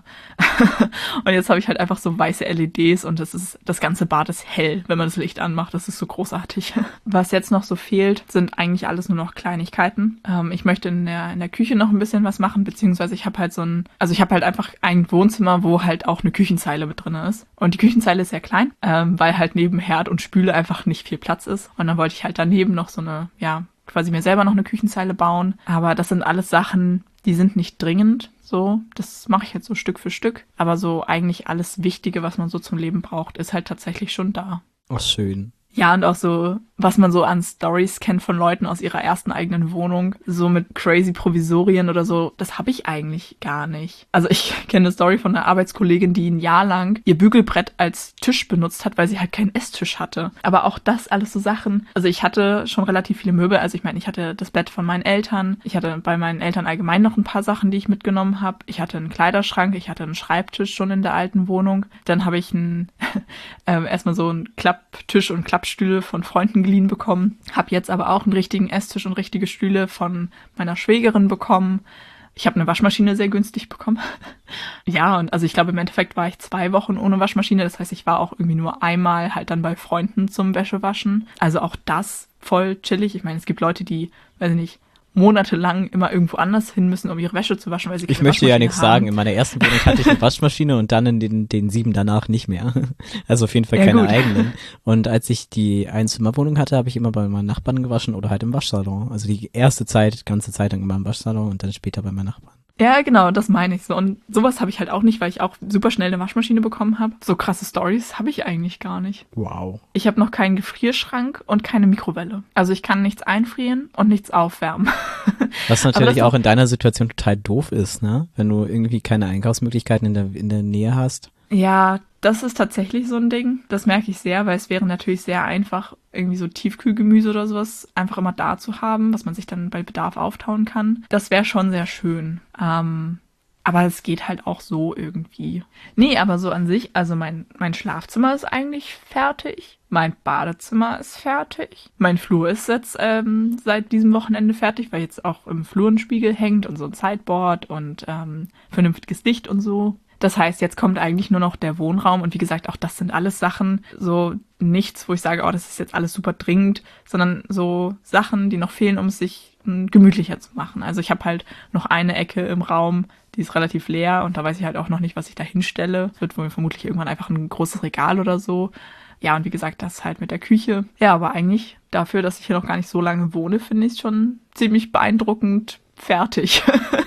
[SPEAKER 2] Und jetzt habe ich halt einfach so weiße L E Ds und das ist, das ganze Bad ist hell, wenn man das Licht anmacht. Das ist so großartig. Was jetzt noch so fehlt, sind eigentlich alles nur noch Kleinigkeiten. Ähm, ich möchte in der, in der Küche noch ein bisschen was machen, beziehungsweise ich habe halt so ein, also ich habe halt einfach ein Wohnzimmer, wo halt auch eine Küchenzeile mit drin ist. Und die Küchenzeile ist sehr klein, ähm, weil halt neben Herd und Spüle einfach nicht viel Platz ist. Und dann wollte ich halt daneben noch so eine, ja, quasi mir selber noch eine Küchenzeile bauen. Aber das sind alles Sachen, die sind nicht dringend. So, das mache ich jetzt so Stück für Stück. Aber so eigentlich alles Wichtige, was man so zum Leben braucht, ist halt tatsächlich schon da.
[SPEAKER 1] Ach, schön.
[SPEAKER 2] Ja, und auch so, was man so an Stories kennt von Leuten aus ihrer ersten eigenen Wohnung, so mit crazy Provisorien oder so, das habe ich eigentlich gar nicht. Also ich kenne eine Story von einer Arbeitskollegin, die ein Jahr lang ihr Bügelbrett als Tisch benutzt hat, weil sie halt keinen Esstisch hatte. Aber auch das alles so Sachen. Also ich hatte schon relativ viele Möbel. Also ich meine, ich hatte das Bett von meinen Eltern. Ich hatte bei meinen Eltern allgemein noch ein paar Sachen, die ich mitgenommen habe. Ich hatte einen Kleiderschrank. Ich hatte einen Schreibtisch schon in der alten Wohnung. Dann habe ich einen, äh, erstmal so einen Klapptisch und Klappstühle von Freunden geliehen bekommen. Habe jetzt aber auch einen richtigen Esstisch und richtige Stühle von meiner Schwägerin bekommen. Ich habe eine Waschmaschine sehr günstig bekommen. Ja, und also ich glaube, im Endeffekt war ich zwei Wochen ohne Waschmaschine. Das heißt, ich war auch irgendwie nur einmal halt dann bei Freunden zum Wäschewaschen. Also auch das voll chillig. Ich meine, es gibt Leute, die, weiß ich nicht, monatelang immer irgendwo anders hin müssen, um ihre Wäsche zu waschen, weil sie keine
[SPEAKER 1] Ich möchte ja nichts
[SPEAKER 2] haben.
[SPEAKER 1] sagen. In meiner ersten Wohnung hatte ich eine Waschmaschine und dann in den, den sieben danach nicht mehr. Also auf jeden Fall
[SPEAKER 2] Ja,
[SPEAKER 1] keine
[SPEAKER 2] gut.
[SPEAKER 1] eigenen. Und als ich die Einzimmerwohnung hatte, habe ich immer bei meinen Nachbarn gewaschen oder halt im Waschsalon. Also die erste Zeit, ganze Zeit lang immer im Waschsalon und dann später bei meinen Nachbarn.
[SPEAKER 2] Ja, genau, das meine ich so. Und sowas habe ich halt auch nicht, weil ich auch super schnell eine Waschmaschine bekommen habe. So krasse Stories habe ich eigentlich gar nicht.
[SPEAKER 1] Wow.
[SPEAKER 2] Ich habe noch keinen Gefrierschrank und keine Mikrowelle. Also ich kann nichts einfrieren und nichts aufwärmen.
[SPEAKER 1] Was natürlich auch in deiner Situation total doof ist, ne? Wenn du irgendwie keine Einkaufsmöglichkeiten in der, in der Nähe hast.
[SPEAKER 2] Ja, das ist tatsächlich so ein Ding. Das merke ich sehr, weil es wäre natürlich sehr einfach, irgendwie so Tiefkühlgemüse oder sowas einfach immer da zu haben, was man sich dann bei Bedarf auftauen kann. Das wäre schon sehr schön. Ähm, aber es geht halt auch so irgendwie. Nee, aber so an sich, also mein, mein Schlafzimmer ist eigentlich fertig. Mein Badezimmer ist fertig. Mein Flur ist jetzt ähm, seit diesem Wochenende fertig, weil jetzt auch im Flur ein Spiegel hängt und so ein Sideboard und ähm, vernünftiges Licht und so. Das heißt, jetzt kommt eigentlich nur noch der Wohnraum und wie gesagt, auch das sind alles Sachen, so nichts, wo ich sage, oh, das ist jetzt alles super dringend, sondern so Sachen, die noch fehlen, um es sich m, gemütlicher zu machen. Also ich habe halt noch eine Ecke im Raum, die ist relativ leer und da weiß ich halt auch noch nicht, was ich da hinstelle. Es wird wohl vermutlich irgendwann einfach ein großes Regal oder so. Ja, und wie gesagt, das halt mit der Küche. Ja, aber eigentlich dafür, dass ich hier noch gar nicht so lange wohne, finde ich es schon ziemlich beeindruckend fertig.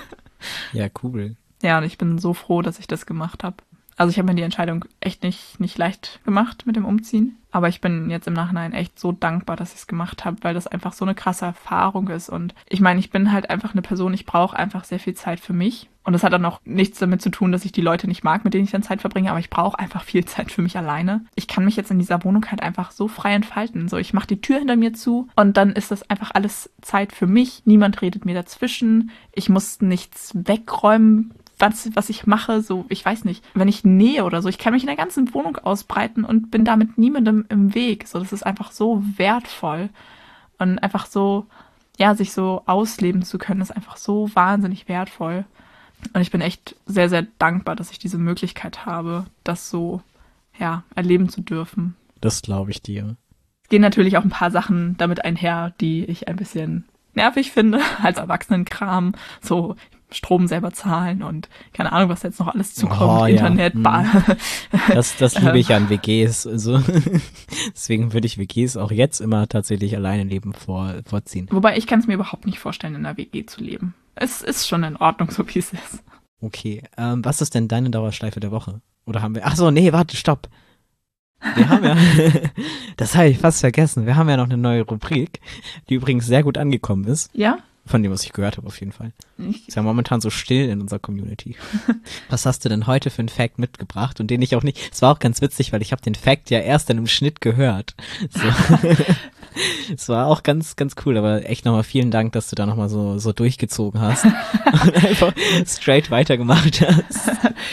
[SPEAKER 1] Ja, cool.
[SPEAKER 2] Ja, und ich bin so froh, dass ich das gemacht habe. Also ich habe mir die Entscheidung echt nicht, nicht leicht gemacht mit dem Umziehen. Aber ich bin jetzt im Nachhinein echt so dankbar, dass ich es gemacht habe, weil das einfach so eine krasse Erfahrung ist. Und ich meine, ich bin halt einfach eine Person, ich brauche einfach sehr viel Zeit für mich. Und das hat dann auch nichts damit zu tun, dass ich die Leute nicht mag, mit denen ich dann Zeit verbringe, aber ich brauche einfach viel Zeit für mich alleine. Ich kann mich jetzt in dieser Wohnung halt einfach so frei entfalten. So, ich mache die Tür hinter mir zu und dann ist das einfach alles Zeit für mich. Niemand redet mir dazwischen. Ich muss nichts wegräumen, was, was ich mache, so, ich weiß nicht, wenn ich nähe oder so, ich kann mich in der ganzen Wohnung ausbreiten und bin damit niemandem im Weg. So, das ist einfach so wertvoll und einfach so, ja, sich so ausleben zu können, ist einfach so wahnsinnig wertvoll. Und ich bin echt sehr, sehr dankbar, dass ich diese Möglichkeit habe, das so, ja, erleben zu dürfen.
[SPEAKER 1] Das glaube ich dir.
[SPEAKER 2] Es gehen natürlich auch ein paar Sachen damit einher, die ich ein bisschen nervig finde, als Erwachsenenkram, so Strom selber zahlen und keine Ahnung, was jetzt noch alles zukommt,
[SPEAKER 1] oh,
[SPEAKER 2] Internet,
[SPEAKER 1] ja.
[SPEAKER 2] Bar.
[SPEAKER 1] Das, das liebe ich an W Gs. Also deswegen würde ich W Gs auch jetzt immer tatsächlich alleine leben vor, vorziehen.
[SPEAKER 2] Wobei ich kann es mir überhaupt nicht vorstellen, in einer W G zu leben. Es ist schon in Ordnung, so wie es ist.
[SPEAKER 1] Okay, ähm, was ist denn deine Dauerschleife der Woche? Oder haben wir, ach so, nee, warte, stopp. Wir haben ja, das habe ich fast vergessen, wir haben ja noch eine neue Rubrik, die übrigens sehr gut angekommen ist.
[SPEAKER 2] Ja?
[SPEAKER 1] Von dem, was ich gehört habe, auf jeden Fall.
[SPEAKER 2] Ich
[SPEAKER 1] Ist ja momentan so still in unserer Community. Was hast du denn heute für einen Fact mitgebracht? Und den ich auch nicht, es war auch ganz witzig, weil ich habe den Fact ja erst dann im Schnitt gehört. So. Es war auch ganz, ganz cool, aber echt nochmal vielen Dank, dass du da nochmal so, so durchgezogen hast und einfach straight weitergemacht hast.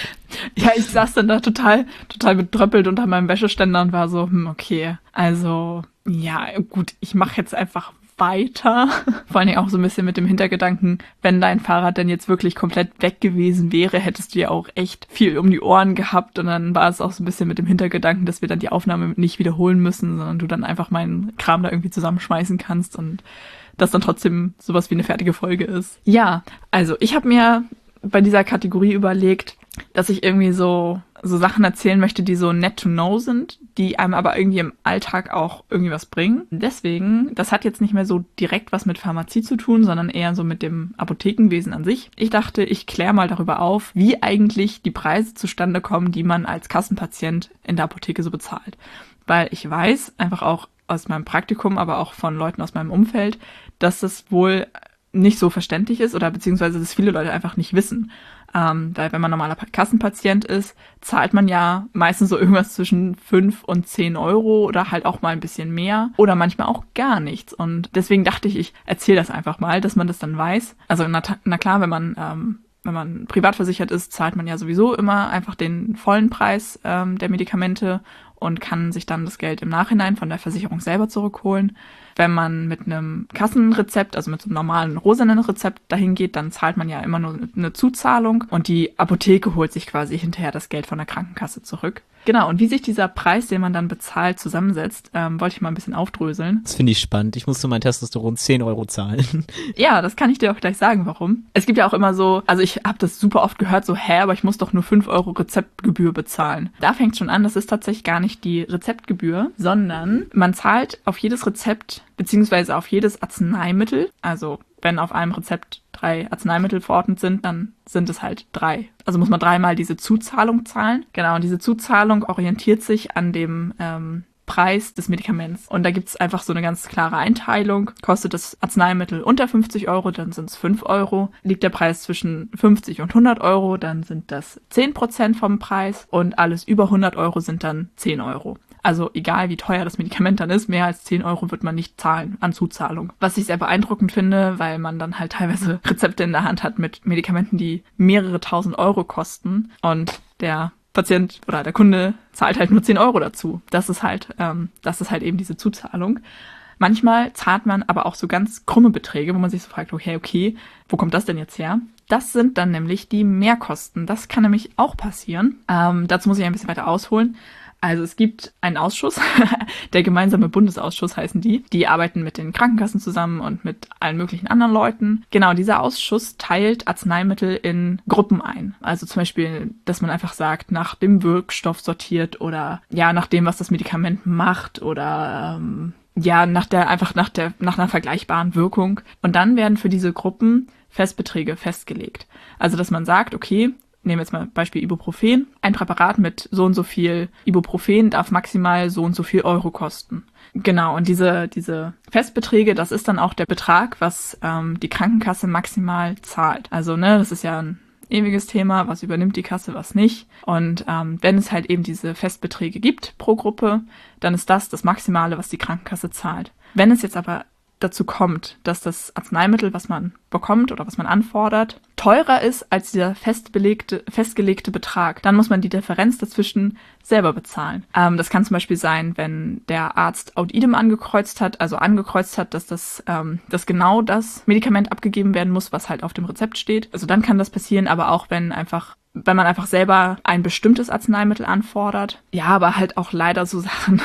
[SPEAKER 2] Ja, ich saß dann da total, total betröppelt unter meinem Wäscheständer und war so, hm, okay, also, ja, gut, ich mache jetzt einfach weiter. Vor allen Dingen auch so ein bisschen mit dem Hintergedanken, wenn dein Fahrrad denn jetzt wirklich komplett weg gewesen wäre, hättest du ja auch echt viel um die Ohren gehabt und dann war es auch so ein bisschen mit dem Hintergedanken, dass wir dann die Aufnahme nicht wiederholen müssen, sondern du dann einfach meinen Kram da irgendwie zusammenschmeißen kannst und das dann trotzdem sowas wie eine fertige Folge ist. Ja, also ich habe mir bei dieser Kategorie überlegt, dass ich irgendwie so so Sachen erzählen möchte, die so net to know sind, die einem aber irgendwie im Alltag auch irgendwie was bringen. Deswegen, das hat jetzt nicht mehr so direkt was mit Pharmazie zu tun, sondern eher so mit dem Apothekenwesen an sich. Ich dachte, ich kläre mal darüber auf, wie eigentlich die Preise zustande kommen, die man als Kassenpatient in der Apotheke so bezahlt. Weil ich weiß, einfach auch aus meinem Praktikum, aber auch von Leuten aus meinem Umfeld, dass das wohl nicht so verständlich ist oder beziehungsweise dass viele Leute einfach nicht wissen. Ähm, weil wenn man normaler Kassenpatient ist, zahlt man ja meistens so irgendwas zwischen fünf und zehn Euro oder halt auch mal ein bisschen mehr oder manchmal auch gar nichts. Und deswegen dachte ich, ich erzähle das einfach mal, dass man das dann weiß. Also na, na klar, wenn man ähm, wenn man privat versichert ist, zahlt man ja sowieso immer einfach den vollen Preis ähm, der Medikamente und kann sich dann das Geld im Nachhinein von der Versicherung selber zurückholen. Wenn man mit einem Kassenrezept, also mit so einem normalen rosanen Rezept dahin geht, dann zahlt man ja immer nur eine Zuzahlung und die Apotheke holt sich quasi hinterher das Geld von der Krankenkasse zurück. Genau, und wie sich dieser Preis, den man dann bezahlt, zusammensetzt, ähm, wollte ich mal ein bisschen aufdröseln.
[SPEAKER 1] Das finde ich spannend. Ich musste mein Testosteron zehn Euro zahlen.
[SPEAKER 2] Ja, das kann ich dir auch gleich sagen, warum. Es gibt ja auch immer so, also ich habe das super oft gehört, so, hä, aber ich muss doch nur fünf Euro Rezeptgebühr bezahlen. Da fängt schon an, das ist tatsächlich gar nicht die Rezeptgebühr, sondern man zahlt auf jedes Rezept beziehungsweise auf jedes Arzneimittel. Also wenn auf einem Rezept drei Arzneimittel verordnet sind, dann sind es halt drei. Also muss man dreimal diese Zuzahlung zahlen. Genau, und diese Zuzahlung orientiert sich an dem ähm, Preis des Medikaments. Und da gibt es einfach so eine ganz klare Einteilung. Kostet das Arzneimittel unter fünfzig Euro, dann sind es fünf Euro. Liegt der Preis zwischen fünfzig und hundert Euro, dann sind das zehn Prozent vom Preis. Und alles über hundert Euro sind dann zehn Euro. Also egal, wie teuer das Medikament dann ist, mehr als zehn Euro wird man nicht zahlen an Zuzahlung. Was ich sehr beeindruckend finde, weil man dann halt teilweise Rezepte in der Hand hat mit Medikamenten, die mehrere tausend Euro kosten. Und der Patient oder der Kunde zahlt halt nur zehn Euro dazu. Das ist halt, ähm, das ist halt eben diese Zuzahlung. Manchmal zahlt man aber auch so ganz krumme Beträge, wo man sich so fragt, okay, okay, wo kommt das denn jetzt her? Das sind dann nämlich die Mehrkosten. Das kann nämlich auch passieren. Ähm, dazu muss ich ein bisschen weiter ausholen. Also es gibt einen Ausschuss, der gemeinsame Bundesausschuss heißen die. Die arbeiten mit den Krankenkassen zusammen und mit allen möglichen anderen Leuten. Genau, dieser Ausschuss teilt Arzneimittel in Gruppen ein. Also zum Beispiel, dass man einfach sagt, nach dem Wirkstoff sortiert oder ja, nach dem, was das Medikament macht oder ähm, ja, nach der einfach nach der nach einer vergleichbaren Wirkung. Und dann werden für diese Gruppen Festbeträge festgelegt. Also dass man sagt, okay, nehmen wir jetzt mal Beispiel Ibuprofen. Ein Präparat mit so und so viel Ibuprofen darf maximal so und so viel Euro kosten. Genau, und diese diese Festbeträge, das ist dann auch der Betrag, was ähm, die Krankenkasse maximal zahlt. Also ne, das ist ja ein ewiges Thema, was übernimmt die Kasse, was nicht. Und ähm, wenn es halt eben diese Festbeträge gibt pro Gruppe, dann ist das das Maximale, was die Krankenkasse zahlt. Wenn es jetzt aber dazu kommt, dass das Arzneimittel, was man bekommt oder was man anfordert, teurer ist als dieser festbelegte, festgelegte Betrag, dann muss man die Differenz dazwischen selber bezahlen. Ähm, das kann zum Beispiel sein, wenn der Arzt aut idem angekreuzt hat, also angekreuzt hat, dass das, ähm, dass genau das Medikament abgegeben werden muss, was halt auf dem Rezept steht. Also dann kann das passieren, aber auch wenn einfach wenn man einfach selber ein bestimmtes Arzneimittel anfordert. Ja, aber halt auch leider so Sachen.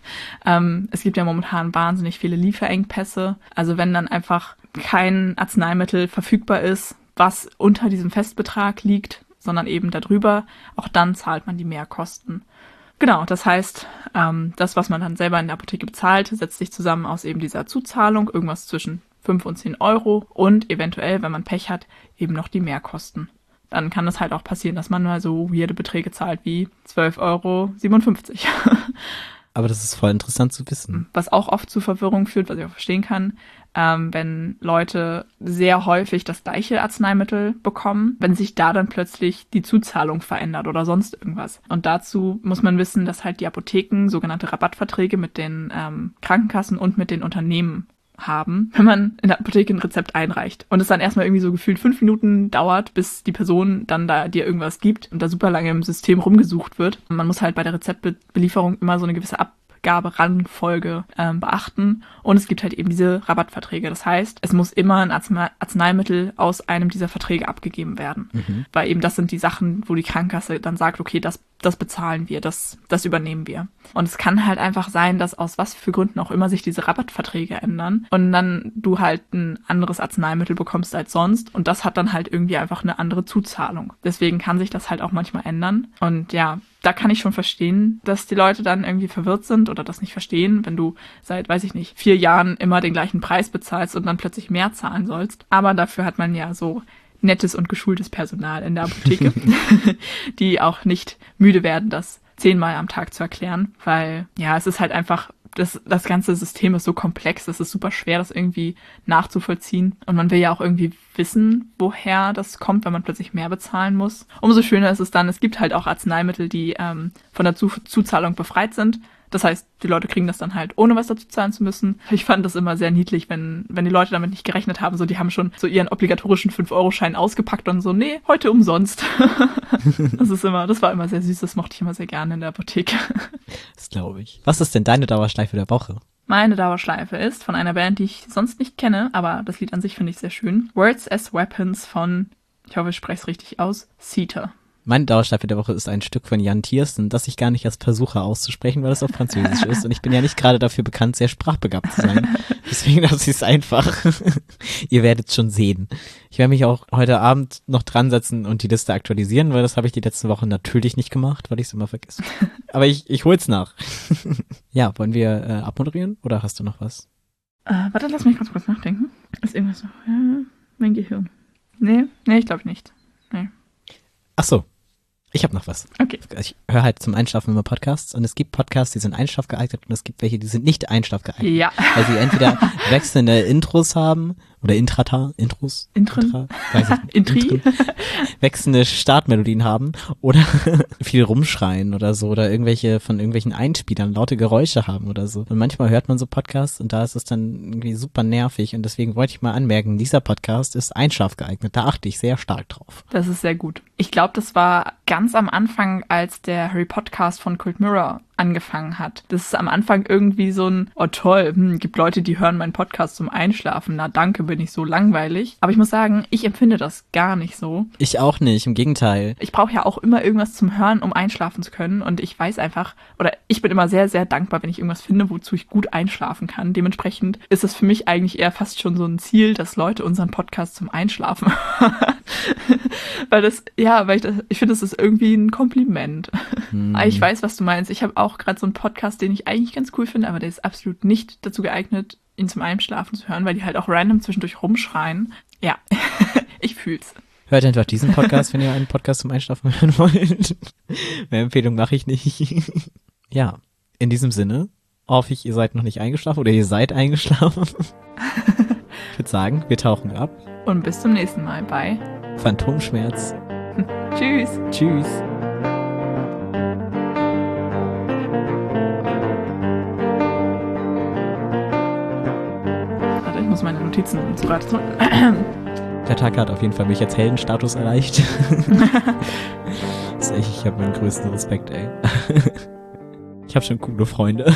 [SPEAKER 2] ähm, es gibt ja momentan wahnsinnig viele Lieferengpässe. Also wenn dann einfach kein Arzneimittel verfügbar ist, was unter diesem Festbetrag liegt, sondern eben darüber, auch dann zahlt man die Mehrkosten. Genau, das heißt, ähm, das, was man dann selber in der Apotheke bezahlt, setzt sich zusammen aus eben dieser Zuzahlung, irgendwas zwischen fünf und zehn Euro und eventuell, wenn man Pech hat, eben noch die Mehrkosten. Dann kann es halt auch passieren, dass man mal so weirde Beträge zahlt wie zwölf Euro siebenundfünfzig.
[SPEAKER 1] Aber das ist voll interessant zu wissen.
[SPEAKER 2] Was auch oft zu Verwirrung führt, was ich auch verstehen kann, ähm, wenn Leute sehr häufig das gleiche Arzneimittel bekommen, wenn sich da dann plötzlich die Zuzahlung verändert oder sonst irgendwas. Und dazu muss man wissen, dass halt die Apotheken sogenannte Rabattverträge mit den ähm, Krankenkassen und mit den Unternehmen haben, wenn man in der Apotheke ein Rezept einreicht und es dann erstmal irgendwie so gefühlt fünf Minuten dauert, bis die Person dann da dir irgendwas gibt und da super lange im System rumgesucht wird. Und man muss halt bei der Rezeptbelieferung immer so eine gewisse Abgaberangfolge ähm, beachten und es gibt halt eben diese Rabattverträge. Das heißt, es muss immer ein Arznei- Arzneimittel aus einem dieser Verträge abgegeben werden, mhm. weil eben das sind die Sachen, wo die Krankenkasse dann sagt, okay, das das bezahlen wir, das, das übernehmen wir. Und es kann halt einfach sein, dass aus was für Gründen auch immer sich diese Rabattverträge ändern und dann du halt ein anderes Arzneimittel bekommst als sonst und das hat dann halt irgendwie einfach eine andere Zuzahlung. Deswegen kann sich das halt auch manchmal ändern. Und ja, da kann ich schon verstehen, dass die Leute dann irgendwie verwirrt sind oder das nicht verstehen, wenn du seit, weiß ich nicht, vier Jahren immer den gleichen Preis bezahlst und dann plötzlich mehr zahlen sollst. Aber dafür hat man ja so nettes und geschultes Personal in der Apotheke, die auch nicht müde werden, das zehnmal am Tag zu erklären, weil ja, es ist halt einfach, das, das ganze System ist so komplex, es ist super schwer, das irgendwie nachzuvollziehen und man will ja auch irgendwie wissen, woher das kommt, wenn man plötzlich mehr bezahlen muss. Umso schöner ist es dann, es gibt halt auch Arzneimittel, die ähm, von der Zu- Zuzahlung befreit sind. Das heißt, die Leute kriegen das dann halt, ohne was dazu zahlen zu müssen. Ich fand das immer sehr niedlich, wenn wenn die Leute damit nicht gerechnet haben. So, die haben schon so ihren obligatorischen fünf Euro Schein ausgepackt und so, nee, heute umsonst. Das ist immer, das war immer sehr süß, das mochte ich immer sehr gerne in der Apotheke.
[SPEAKER 1] Das glaube ich. Was ist denn deine Dauerschleife der Woche?
[SPEAKER 2] Meine Dauerschleife ist von einer Band, die ich sonst nicht kenne, aber das Lied an sich finde ich sehr schön. Words as Weapons von, ich hoffe, ich spreche es richtig aus, Sita.
[SPEAKER 1] Meine Dauerschleife der Woche ist ein Stück von Jan Tiersten, das ich gar nicht erst versuche auszusprechen, weil es auf Französisch ist. Und ich bin ja nicht gerade dafür bekannt, sehr sprachbegabt zu sein. Deswegen lasse ich es einfach. Ihr werdet schon sehen. Ich werde mich auch heute Abend noch dran setzen und die Liste aktualisieren, weil das habe ich die letzten Wochen natürlich nicht gemacht, weil ich es immer vergesse. Aber ich, ich hol's nach. Ja, wollen wir äh, abmoderieren oder hast du noch was?
[SPEAKER 2] Äh, warte, lass mich ganz kurz nachdenken. Ist irgendwas noch? Ja, mein Gehirn. Nee, nee, ich glaube nicht. Nee.
[SPEAKER 1] Ach so. Ich habe noch was.
[SPEAKER 2] Okay.
[SPEAKER 1] Ich höre halt zum Einschlafen immer Podcasts und es gibt Podcasts, die sind einschlafgeeignet und es gibt welche, die sind nicht einschlafgeeignet.
[SPEAKER 2] Ja.
[SPEAKER 1] Weil sie entweder wechselnde Intros haben oder Intrata, Intros,
[SPEAKER 2] Intren?
[SPEAKER 1] Intra, weiß ich nicht.
[SPEAKER 2] Intri?
[SPEAKER 1] Intren, wechselnde Startmelodien haben oder viel rumschreien oder so oder irgendwelche von irgendwelchen Einspielern laute Geräusche haben oder so. Und manchmal hört man so Podcasts und da ist es dann irgendwie super nervig und deswegen wollte ich mal anmerken, dieser Podcast ist einschlafgeeignet. Da achte ich sehr stark drauf.
[SPEAKER 2] Das ist sehr gut. Ich glaube, das war ganz am Anfang, als der Harry Podcast von Cold Mirror angefangen hat. Das ist am Anfang irgendwie so ein, oh toll, hm, gibt Leute, die hören meinen Podcast zum Einschlafen. Na danke, bin ich so langweilig. Aber ich muss sagen, ich empfinde das gar nicht so.
[SPEAKER 1] Ich auch nicht, im Gegenteil.
[SPEAKER 2] Ich brauche ja auch immer irgendwas zum Hören, um einschlafen zu können. Und ich weiß einfach, oder ich bin immer sehr, sehr dankbar, wenn ich irgendwas finde, wozu ich gut einschlafen kann. Dementsprechend ist es für mich eigentlich eher fast schon so ein Ziel, dass Leute unseren Podcast zum Einschlafen hören. Weil das, ja, weil ich das, ich finde, das ist irgendwie ein Kompliment. Hm. Ich weiß, was du meinst. Ich habe auch gerade so einen Podcast, den ich eigentlich ganz cool finde, aber der ist absolut nicht dazu geeignet, ihn zum Einschlafen zu hören, weil die halt auch random zwischendurch rumschreien. Ja, ich fühl's.
[SPEAKER 1] Hört einfach diesen Podcast, wenn ihr einen Podcast zum Einschlafen hören wollt. Mehr Empfehlung mache ich nicht. Ja, in diesem Sinne hoffe ich, ihr seid noch nicht eingeschlafen oder ihr seid eingeschlafen. Ich würde sagen, wir tauchen ab.
[SPEAKER 2] Und bis zum nächsten Mal bei
[SPEAKER 1] Phantomschmerz.
[SPEAKER 2] Tschüss.
[SPEAKER 1] Tschüss.
[SPEAKER 2] Warte, ich muss meine Notizen zu Rate tun.
[SPEAKER 1] Der Tag hat auf jeden Fall mich als Heldenstatus erreicht. Das ist echt, ich habe meinen größten Respekt, ey. Ich habe schon coole Freunde.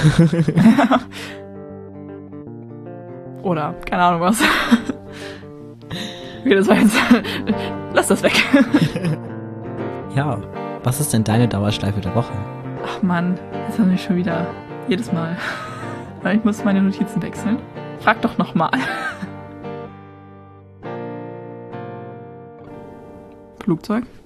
[SPEAKER 2] Oder, keine Ahnung was. Okay, das war jetzt. Lass das weg.
[SPEAKER 1] Ja, was ist denn deine Dauerschleife der Woche?
[SPEAKER 2] Ach Mann, jetzt haben wir schon wieder jedes Mal. Ich muss meine Notizen wechseln. Frag doch nochmal. Flugzeug?